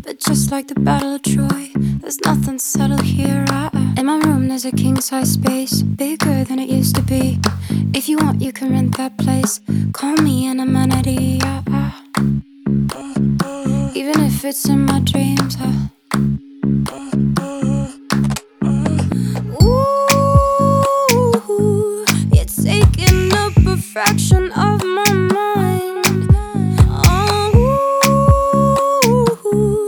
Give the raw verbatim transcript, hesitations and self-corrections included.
But just like the Battle of Troy, there's nothing settled here. I, I, in my room there's a king-size space, bigger than it used to be. If you want, you can rent that place. Call me an amenity. I, I, even if it's in my dreams. I, Ooh, you're taking up a fraction